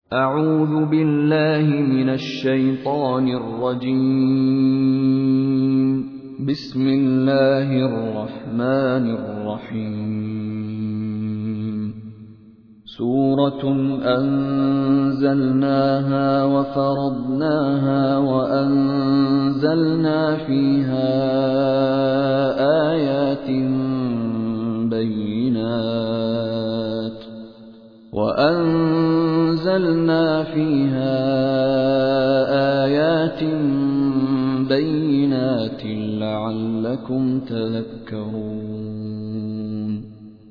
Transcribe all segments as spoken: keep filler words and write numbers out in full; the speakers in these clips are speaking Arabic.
أعوذ بالله من الشيطان الرجيم. بسم الله الرحمن الرحيم. سورة أنزلناها وفرضناها وأنزلنا فيها آيات بينات وأنزلنا فيها آيات بينات لعلكم تذكرون.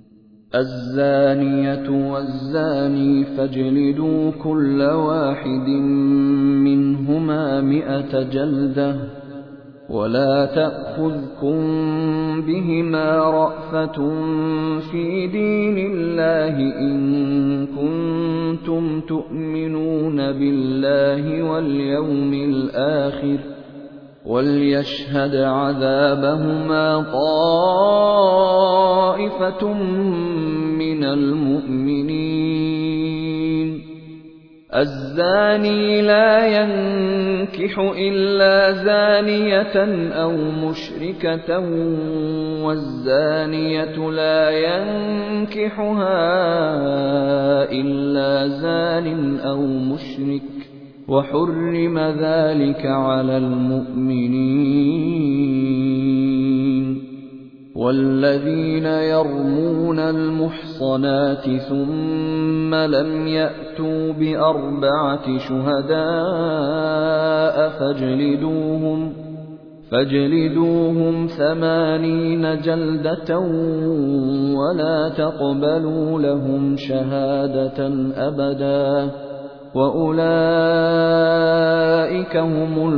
الزانية والزاني فاجلدوا كل واحد منهما مئة جلدة ولا تأخذكم بهما رأفة في دين الله إن كنتم تؤمنون بالله واليوم الآخر وليشهد عذابهما طائفة من المؤمنين. الزاني لا ينكح إلا زانية أو مشركة والزانية لا ينكحها إلا زان أو مشرك وحرم ذلك على المؤمنين. والذين يرمون المحصنات ثم لم يأتوا بأربعة شهداء فاجلدوهم فاجلدوهم ثمانين جلدة ولا تقبلوا لهم شهادة أبدا وأولئك هم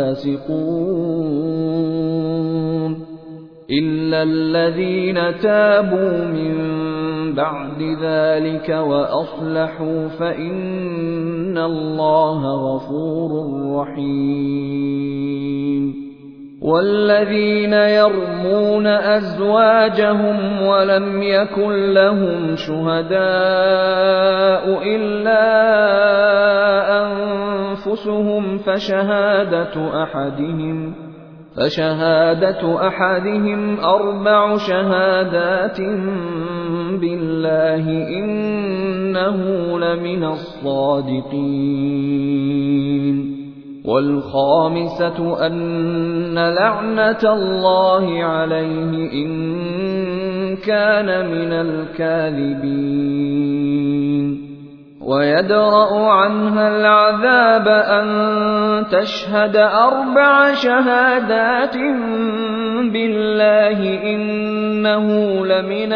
الفاسقون. إلا الذين تابوا من بعد ذلك وأصلحوا فإن الله غفور رحيم. والذين يرمون أزواجهم ولم يكن لهم شهداء إلا أنفسهم فشهادة أحدهم فشهادة أحدهم أربع شهادات بالله إنه لمن الصادقين. والخامسة أن لعنة الله عليه إن كان من الكاذبين. ويدرأ عنها العذاب أن تشهد أربع شهادات بالله إنه لمن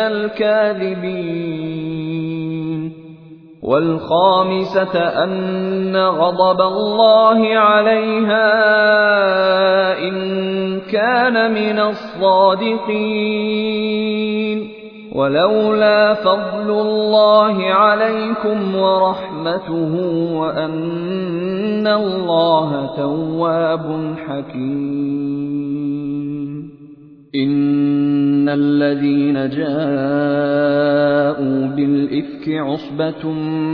الكاذبين. والخامسة أن غضب الله عليها إن كان من الصادقين. ولولا فضل الله عليكم ورحمته وأن الله تواب حكيم. إن الذين جاءوا بالإفك عصبة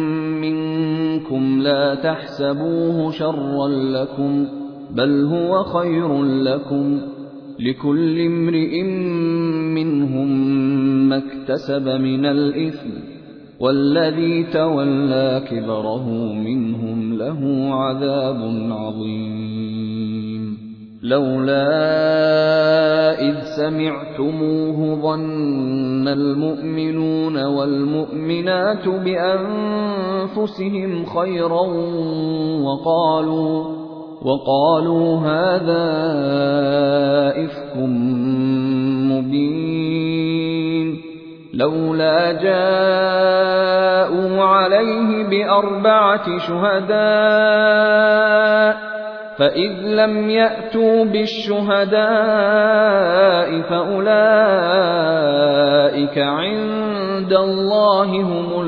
منكم لا تحسبوه شرا لكم بل هو خير لكم لكل امرئ منهم ما اكتسب من الإثم والذي تولى كبره منهم له عذاب عظيم. لولا إذ سمعتموه ظن المؤمنون والمؤمنات بأنفسهم خيرا وقالوا وقالوا هذا إفك مبين. لولا جاءوا عليه بأربعة شهداء فإذ لم يأتوا بالشهداء فأولئك عند الله هم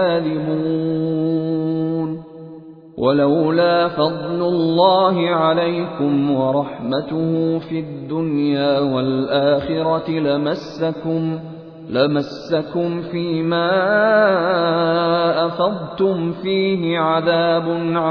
الكاذبون. ولولا فضل الله عليكم ورحمته في الدنيا والآخرة لمسكم لمسكم فيما أفضتم فيه عذاب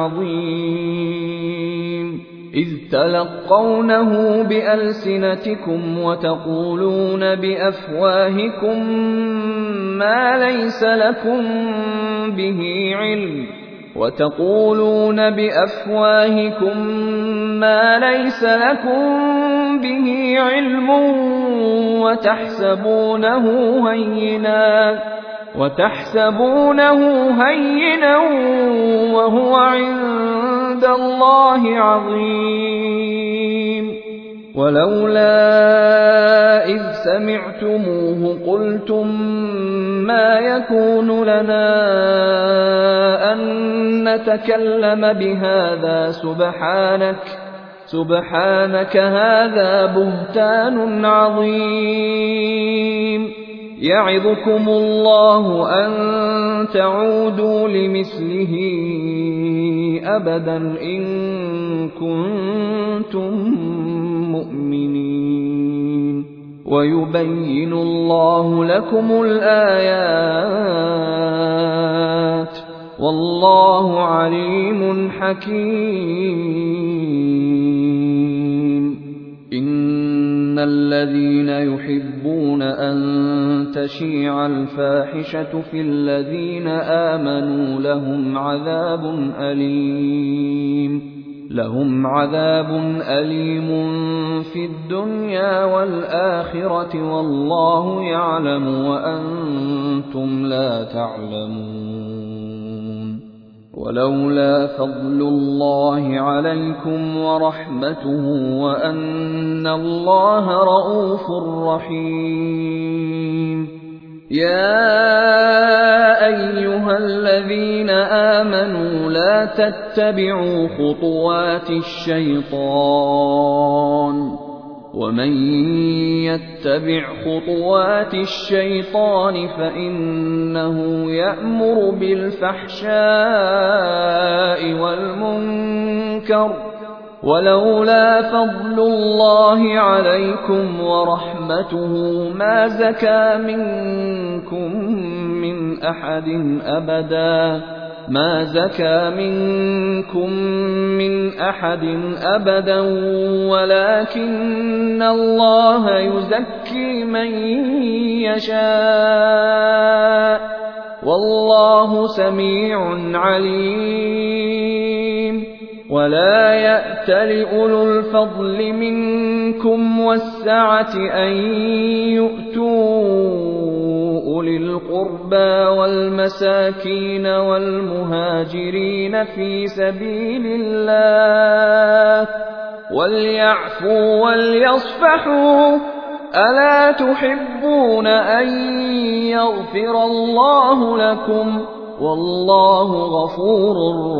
عظيم إذ تلقونه بألسنتكم وتقولون بأفواهكم ما ليس لكم به علم وتقولون بأفواهكم ما ليس لكم به علم وتحسبونه هينا وتحسبونه هينا وهو عند الله عظيم ولولا إذ سمعتموه قلتم ما يكون لنا أن نتكلم بهذا سبحانك سبحانك هذا بهتان عظيم يعظكم الله أن تعودوا لمثله أبدا إن كنتم مؤمنين ويبين الله لكم الآيات والله عليم حكيم إن الذين يحبون أن تشيع الفاحشة في الذين آمنوا لهم عذاب أليم لهم عذاب أليم في الدنيا والآخرة والله يعلم وأنتم لا تعلمون ولولا فضل الله عليكم ورحمته وأن الله رءوف رحيم يا أيها الذين آمنوا لا تتبعوا خطوات الشيطان ومن يتبع خطوات الشيطان فإنه يأمر بالفحشاء والمنكر ولولا فضل الله عليكم ورحمته ما زكى منكم من أحد أبدا ما زكى منكم من أحد أبدا ولكن الله يزكي من يشاء والله سميع عليم ولا يأتل أولو الفضل منكم والسعة أن يؤتوا أولي القربى والمساكين والمهاجرين في سبيل الله وليعفوا وليصفحوا ألا تحبون أن يغفر الله لكم والله غفور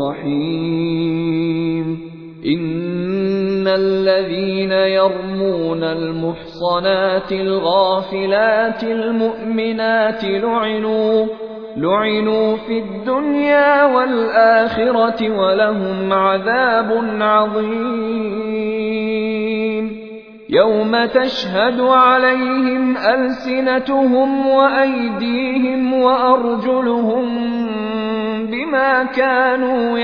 رحيم إن الذين يرمون المحصنات الغافلات المؤمنات لعنوا لعنوا في الدنيا والآخرة ولهم عذاب عظيم يوم تشهد عليهم ألسنتهم وأيديهم وأرجلهم بما كانوا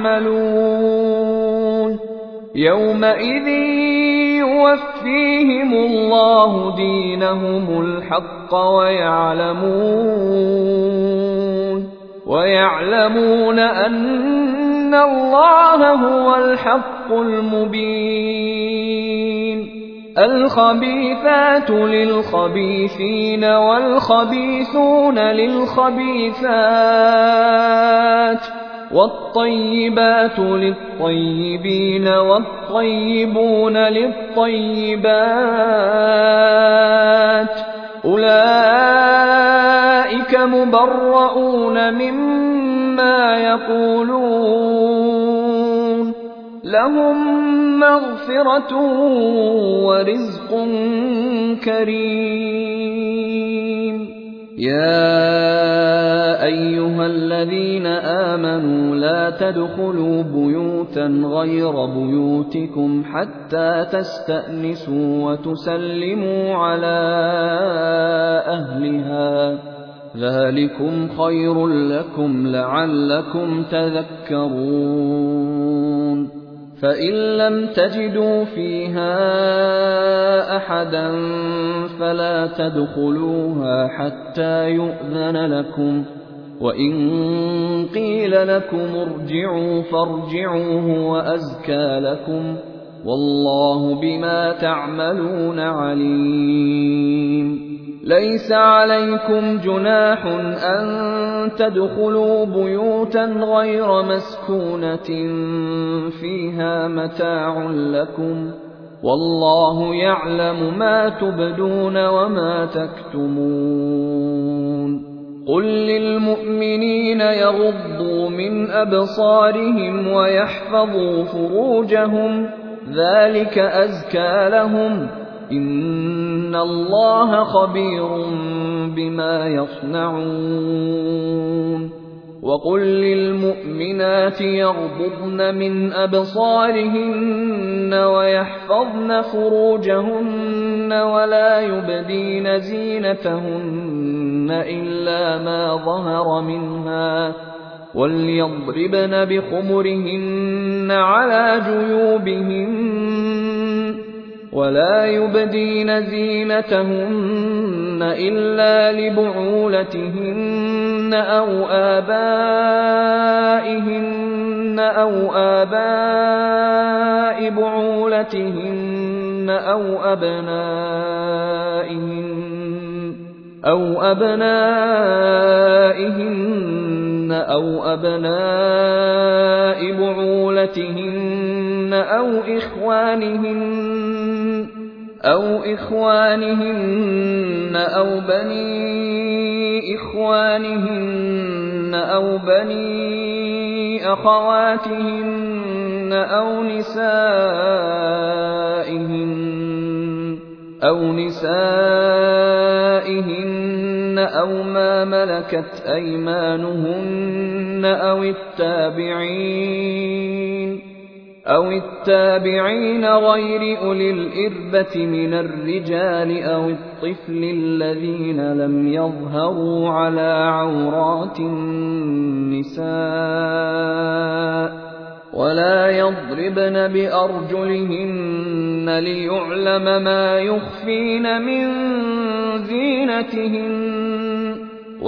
يعملون يومئذ يوفيهم الله دينهم الحق ويعلمون ويعلمون أن الله هو الحق المبين الخبيثات للخبيثين والخبيثون للخبيثات والطيبات للطيبين والطيبون للطيبات أولئك مبرؤون مما يقولون لهم مغفرة ورزق كريم يَا أَيُّهَا الَّذِينَ آمَنُوا لَا تَدْخُلُوا بُيُوتًا غَيْرَ بُيُوتِكُمْ حَتَّىٰ تَسْتَأْنِسُوا وَتُسَلِّمُوا عَلَىٰ أَهْلِهَا ۚ ذَٰلِكُمْ خَيْرٌ لَّكُمْ لَعَلَّكُمْ تَذَكَّرُونَ فَإِن لَّمْ تَجِدُوا فِيهَا أَحَدًا فَلَا تَدْخُلُوهَا حَتَّىٰ يُؤْذَنَ لَكُمْ ۖ وَإِن قِيلَ لَكُمُ ارْجِعُوا فَارْجِعُوا هُوَ أَزْكَىٰ لَكُمْ ۚ وَاللَّهُ بِمَا تَعْمَلُونَ عَلِيمٌ لَيْسَ عَلَيْكُمْ جُنَاحٌ أَن تَدْخُلُوا بُيُوتًا غَيْرَ مَسْكُونَةٍ فِيهَا مَتَاعٌ لَّكُمْ ۚ وَاللَّهُ يَعْلَمُ مَا تُبْدُونَ وَمَا تَكْتُمُونَ قُل لِّلْمُؤْمِنِينَ يَغُضُّوا مِنْ أَبْصَارِهِمْ وَيَحْفَظُوا فُرُوجَهُمْ ۚ ذَٰلِكَ أَزْكَىٰ لَهُمْ ۗ إِنَّ اللَّهَ خَبِيرٌ بِمَا يَصْنَعُونَ وَقُل لِّلْمُؤْمِنَاتِ يَغْضُضْنَ مِنْ أَبْصَارِهِنَّ وَيَحْفَظْنَ فُرُوجَهُنَّ وَلَا يُبْدِينَ زِينَتَهُنَّ إِلَّا مَا ظَهَرَ مِنْهَا ۖ وَلْيَضْرِبْنَ بِخُمُرِهِنَّ عَلَىٰ جُيُوبِهِنَّ ۖ وَلَا يُبْدِينَ زِينَتَهُنَّ إِلَّا لِبُعُولَتِهِنَّ أَوْ آبَائِهِنَّ أَوْ آبَاءِ بُعُولَتِهِنَّ أَوْ أَبْنَائِهِنَّ أَوْ أَبْنَائِهِنَّ أَوْ أَبْنَاءِ بُعُولَتِهِنَّ أَوْ إِخْوَانِهِنَّ أَوْ إِخْوَانِهِنَّ أَوْ بَنِي إِخْوَانِهِنَّ أَوْ بَنِي أَخَوَاتِهِنَّ أَوْ نِسَائِهِنَّ أَوْ نِسَائِهِنَّ أَوْ مَا مَلَكَتْ أَيْمَانُهُنَّ أَوِ التَّابِعِينَ أَوِ التَّابِعِينَ غَيْرِ أُولِي الْإِرْبَةِ مِنَ الرِّجَالِ أَوِ الطِّفْلِ الَّذِينَ لَمْ يَظْهَرُوا عَلَىٰ عَوْرَاتِ النِّسَاءِ ۖ وَلَا يَضْرِبْنَ بِأَرْجُلِهِنَّ لِيُعْلَمَ مَا يُخْفِينَ مِن زِينَتِهِنَّ ۚ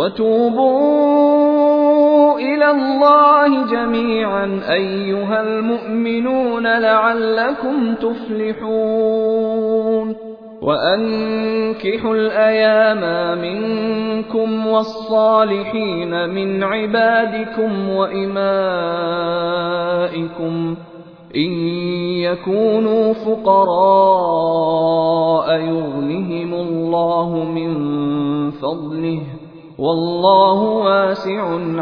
وَتُوبُوا إِلَى اللَّهِ جَمِيعًا أَيُّهَا الْمُؤْمِنُونَ لَعَلَّكُمْ تُفْلِحُونَ وَأَنكِحُوا الْأَيَامَىٰ مِنكُمْ وَالصَّالِحِينَ مِنْ عِبَادِكُمْ وَإِمَائِكُمْ إِن يَكُونُوا فُقَرَاءَ يُغْنِهِمُ اللَّهُ مِن فَضْلِهِ ۗ وَاللَّهُ وَاسِعٌ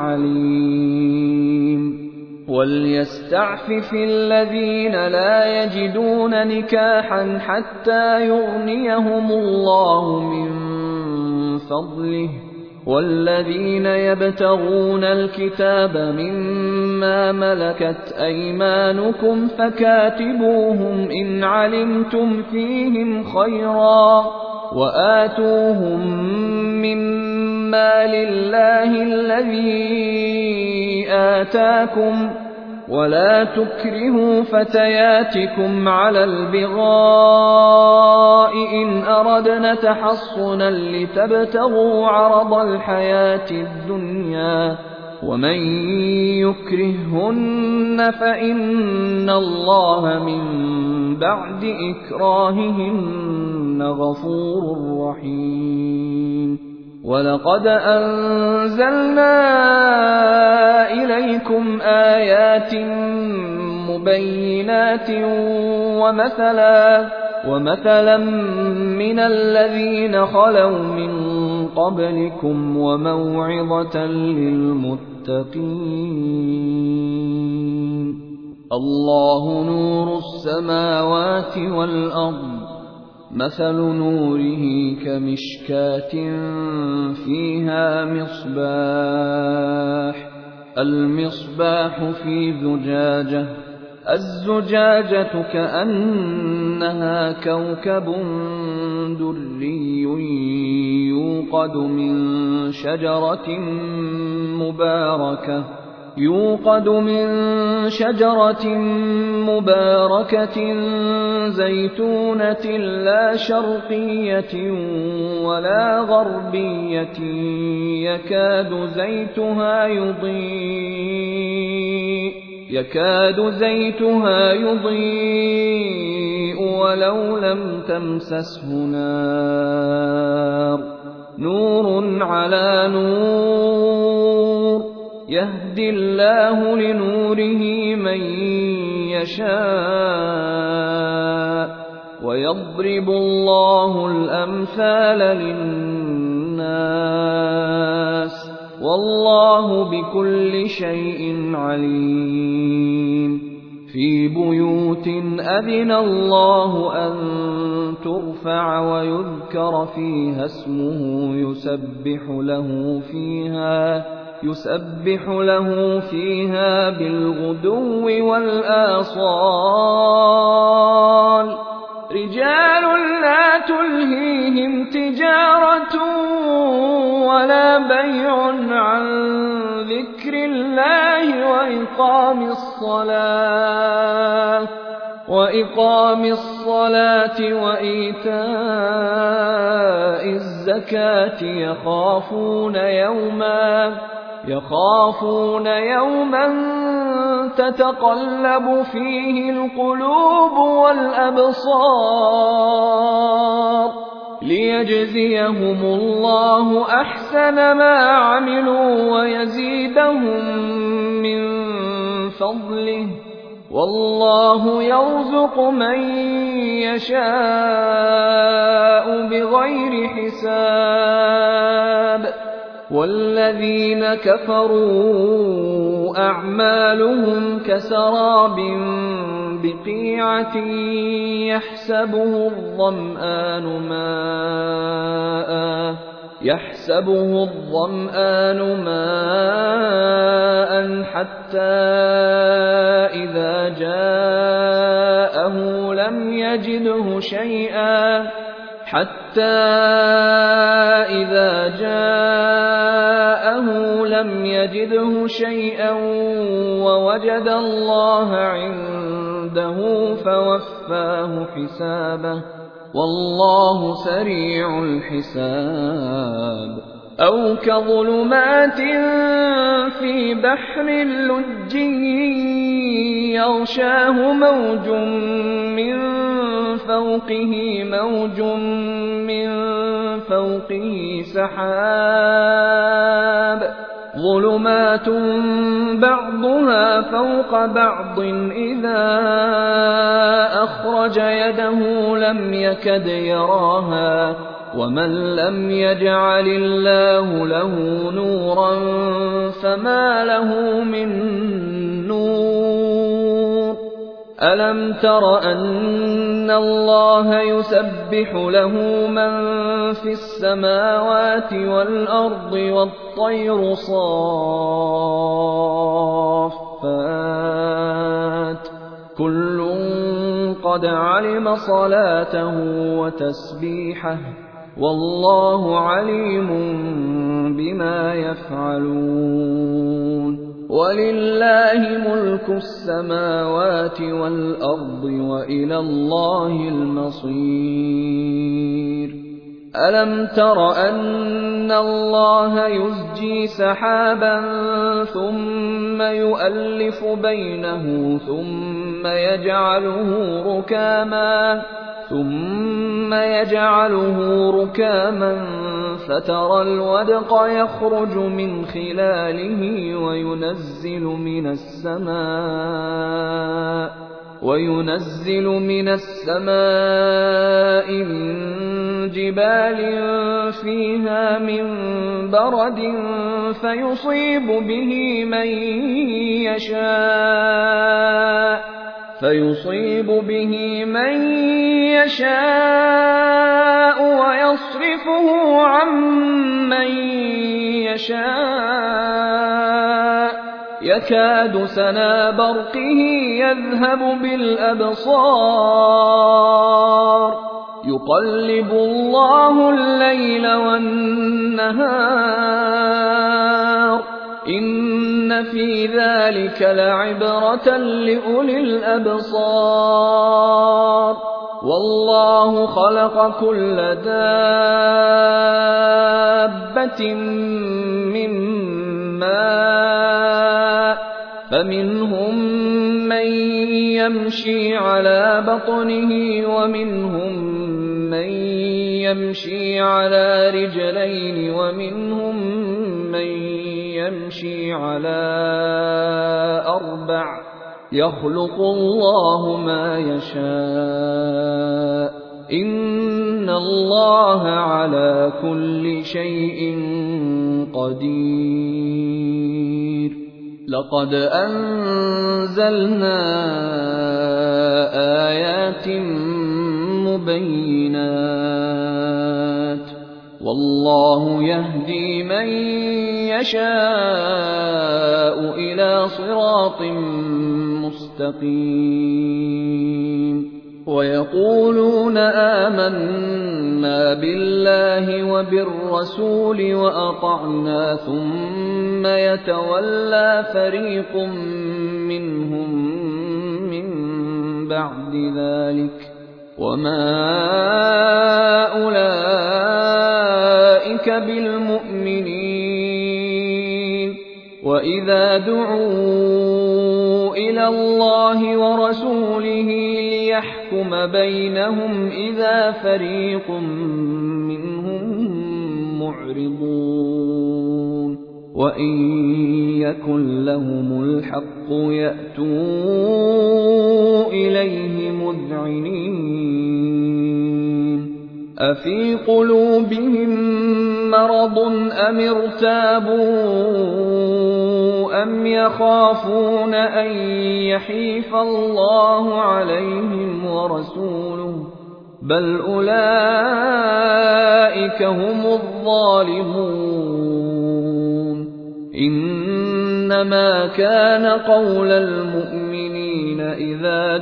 عَلِيمٌ وَلْيَسْتَعْفِفِ الَّذِينَ لَا يَجِدُونَ نِكَاحًا حَتَّىٰ يُغْنِيَهُمُ اللَّهُ مِن فَضْلِهِ ۗ وَالَّذِينَ يَبْتَغُونَ الْكِتَابَ مِمَّا مَلَكَتْ أَيْمَانُكُمْ فَكَاتِبُوهُمْ إِنْ عَلِمْتُمْ فِيهِمْ خَيْرًا ۖ وَآتُوهُم مِّمَّا لِلَّهِ الَّذِي آتَاكُمْ ۚ وَلَا تُكْرِهُوا فَتَيَاتِكُمْ عَلَى الْبِغَاءِ إِنْ أَرَدْنَ تَحَصُّنًا لِّتَبْتَغُوا عَرَضَ الْحَيَاةِ الدُّنْيَا ۚ وَمَن يُكْرِههُّنَّ فَإِنَّ اللَّهَ مِن بَعْدِ إِكْرَاهِهِنَّ غَفُورٌ رَّحِيمٌ وَلَقَدْ أَنزَلْنَا إِلَيْكُمْ آيَاتٍ مُّبَيِّنَاتٍ وَمَثَلًا وَمَثَلًا مِّنَ الَّذِينَ خَلَوْا مِن قَبْلِكُمْ وَمَوْعِظَةً لِّلْمُتَّقِينَ اللَّهُ نُورُ السَّمَاوَاتِ وَالْأَرْضِ ۚ مثل نوره كمشكاة فيها مصباح المصباح في زجاجة الزجاجة كأنها كوكب دري يوقد من شجرة مباركة يوقد من شجرة مباركة زيتونة لا شرقية ولا غربية يكاد زيتها يضيء يكاد زيتها يضيء ولو لم تمسسه نار نور على نور يهدي الله لنوره من يشاء ويضرب الله الأمثال للناس والله بكل شيء عليم في بيوت أذن الله أن ترفع ويذكر فيها اسمه يسبح له فيها يسبح له فيها بالغدو والآصال رجال لا تلهيهم تجارة ولا بيع عن ذكر الله وإقام الصلاة وإقام الصلاة وإيتاء الزكاة يخافون يوما يخافون يوما تتقلب فيه القلوب والأبصار ليجزيهم الله أحسن ما عملوا ويزيدهم من فضله والله يرزق من يشاء بغير حساب والذين كفروا أعمالهم كسراب بقيعة يحسبه الظمآن ماء يحسبه الظمآن ماء حتى إذا جاءه لم يجده شيئا حتى إذا جاءه لم يجده شيئا ووجد الله عنده فوفاه حسابه والله سريع الحساب أو كظلمات في بحر لجي يغشاه موج من فوقه موج من فوقه سحاب ظلمات بعضها فوق بعض إذا أخرج يده لم يكد يراها ومن لم يجعل الله له نورا فما له من نور ألم تر أن الله يسبح له من في السماوات والأرض والطير صافات كل قد علم صلاته وتسبيحه والله عليم بما يفعلون ولله ملك السماوات والأرض وإلى الله المصير ألم تر أن الله يزجي سحابا ثم يؤلف بينه ثم يجعله ركاما ثم يجعله ركاما فترى الودق يخرج من خلاله وينزل من السماء وينزل من السماء من جبال فيها من برد فيصيب به من يشاء فيصيب به من يشاء ويصرفه عن من يشاء يكاد سنا برقه يذهب بالأبصار يقلب الله الليل والنهار إن في ذلك لعبرة لأولي الأبصار والله خلق كل دابة من ماء فمنهم من يمشي على بطنه ومنهم من يمشي على رجلين ومنهم من يمشي على أربع يخلق الله ما يشاء إن الله على كل شيء قدير لقد أنزلنا آيات مبينات والله يهدي من يشاء إلى صراط مستقيم ويقولون آمنا بالله وبالرسول وأطعنا ثم يتولى فريق منهم من بعد ذلك وما أولئك بالمؤمنين وإذا دعوا إلى الله ورسوله ليحكم بينهم إذا فريق منهم معرضون وإن يكن لهم الحق يأتوا إليه مذعنين أفي قلوبهم مرض أم ارتابوا أم يخافون أن يحيف الله عليهم ورسوله بل أولئك هم الظالمون إنما كان قول المؤمنين إذا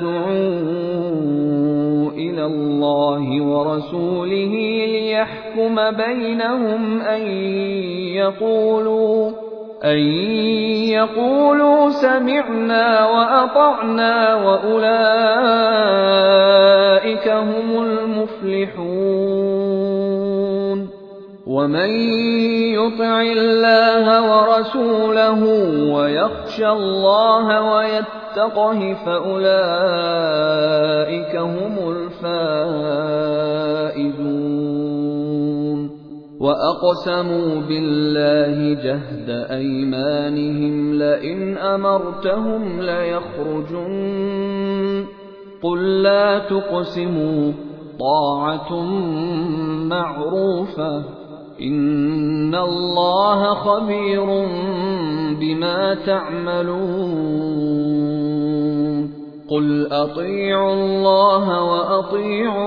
دعوا إلى الله ورسوله ليحكم بينهم أن يقولوا أن يقولوا سمعنا وأطعنا وأولئك هم المفلحون ومن يطع الله ورسوله ويخشى الله ويتقه فأولئك هم الفائزون وأقسموا بالله جهد أيمانهم لئن أمرتهم ليخرجن قل لا تقسموا طاعة معروفة إن الله خبير بما تعملون قل أطيعوا الله وأطيعوا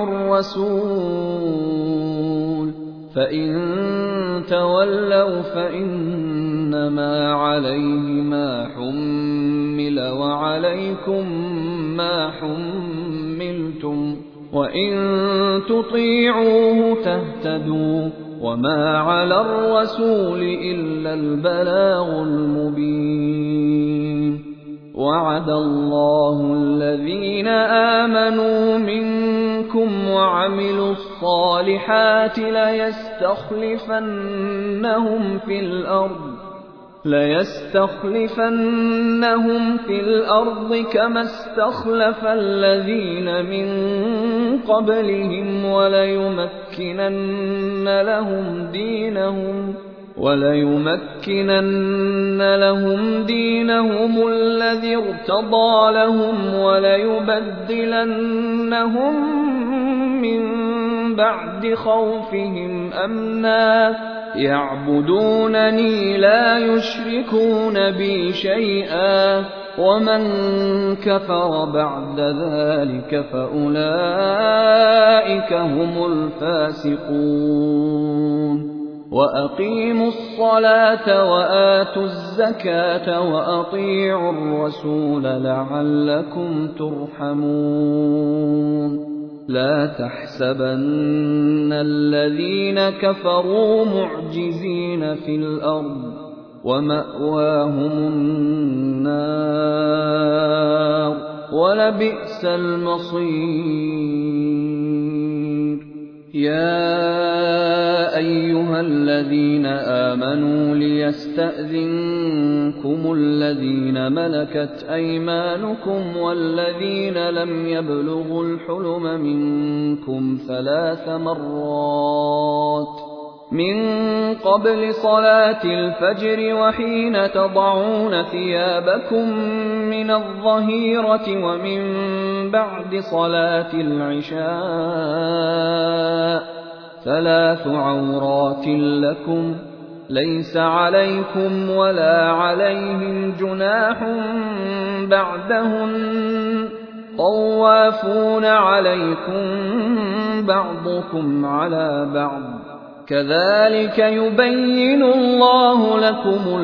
الرسول فإن تولوا فإنما عليه ما حمل وعليكم ما حملتم وإن تطيعوه تهتدوا وما على الرسول إلا البلاغ المبين وعد الله الذين آمنوا منكم وعملوا الصالحات ليستخلفنهم في الأرض ليستخلفنهم في الأرض كما استخلف الذين من قبلهم وليمكنن لهم دينهم وليمكنن لهم دينهم الذي ارتضى لهم وليبدلنهم من بعد خوفهم أمنا يعبدونني لا يشركون بي شيئا ومن كفر بعد ذلك فأولئك هم الفاسقون وأقيموا الصلاة وآتوا الزكاة وأطيعوا الرسول لعلكم ترحمون لا تحسبن الذين كفروا معجزين في الأرض ومأواهم النار ولبئس المصير يا أيها الذين آمنوا ليستأذنكم الذين ملكت أيمانكم والذين لم يبلغوا الحلم منكم ثلاث مرات من قبل صلاة الفجر وحين تضعون ثيابكم من الظهيرة ومن بعد صلاة العشاء ثلاث عورات لكم ليس عليكم ولا عليهم جناح بعدهن طوافون عليكم بعضكم على بعض كذلك يبين الله لكم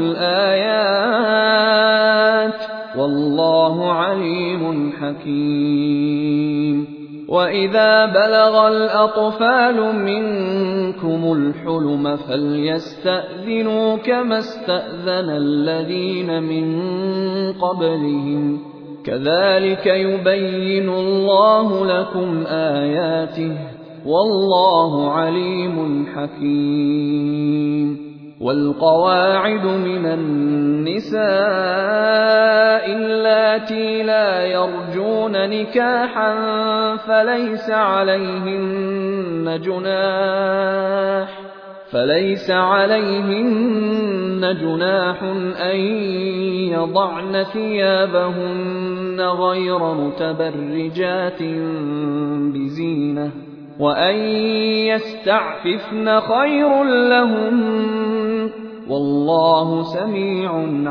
الآيات والله عليم حكيم وإذا بلغ الأطفال منكم الحلم فليستأذنوا كما استأذن الذين من قبلهم كذلك يبين الله لكم آياته والله عليم حكيم والقواعد من النساء اللاتي لا يرجون نكاحا فليس عليهن جناح فليس عليهن جناح أن يضعن ثيابهن غير متبرجات بزينة وأن يستعففن خير لهم والله سميع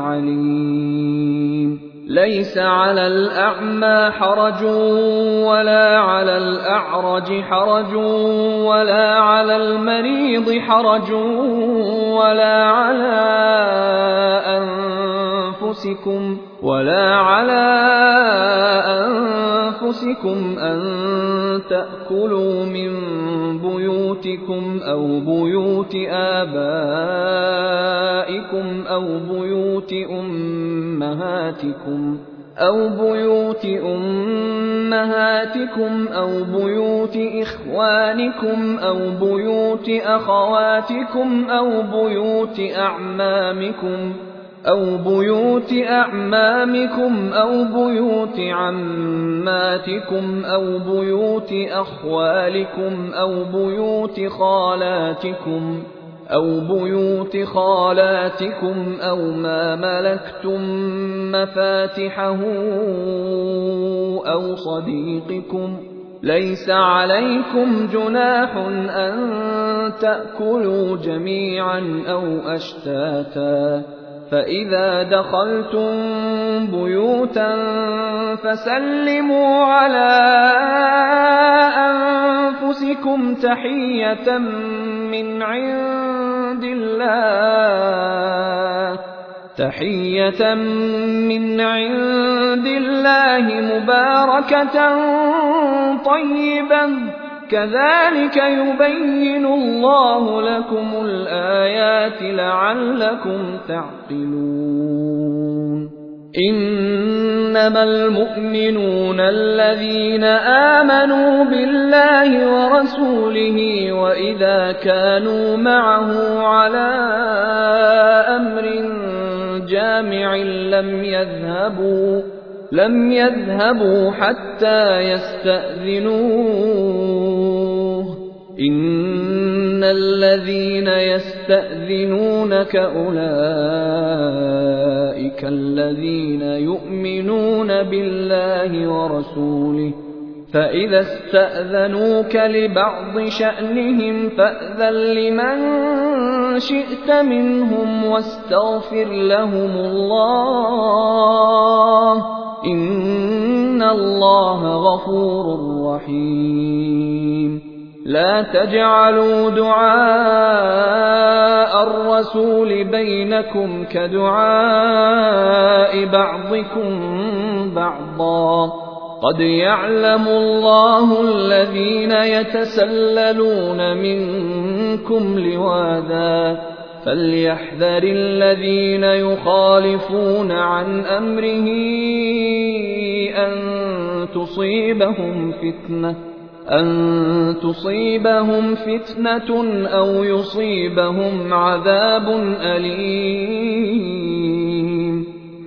عليم ليس على الأعمى حرج ولا على الأعرج حرج ولا على المريض حرج ولا على أنفسكم ولا على أنفسكم أن تأكلوا من بيوتكم أو بيوت آبائكم أو بيوت أمهاتكم أو بيوت أمهاتكم أو بيوت إخوانكم أو بيوت أخواتكم أو بيوت أعمامكم أو بيوت أعمامكم أو بيوت عماتكم أو بيوت أخوالكم أو بيوت خالاتكم أو بيوت خالاتكم أو ما ملكتم مفاتحه أو صديقكم ليس عليكم جناح أن تأكلوا جميعا أو أشتاتا فإذا دخلتم بيوتا فسلموا على أنفسكم تحية من عند الله تحية من عند الله مباركة طيبة كذلك يبين الله لكم الآيات لعلكم تعقلون إنما المؤمنون الذين آمنوا بالله ورسوله وإذا كانوا معه على أمر جامع لم يذهبوا لم يذهبوا حتى يستأذنوه إن الذين يستأذنونك أولئك الذين يؤمنون بالله ورسوله فإذا استأذنوك لبعض شأنهم فأذن لمن شئت منهم واستغفر لهم الله إن الله غفور رحيم لا تجعلوا دعاء الرسول بينكم كدعاء بعضكم بعضا قد يعلم الله الذين يتسللون منكم لواذا فليحذر الذين يخالفون عن أمره أن تصيبهم فتنة أن تصيبهم فتنة أو يصيبهم عذاب أليم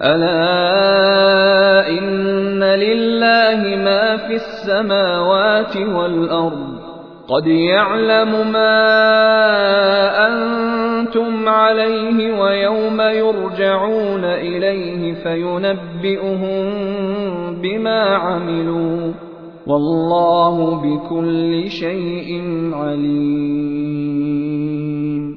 ألا إن لله ما في السماوات والأرض قد يعلم ما أنتم عليه ويوم يرجعون إليه فينبئهم بما عملوا والله بكل شيء عليم.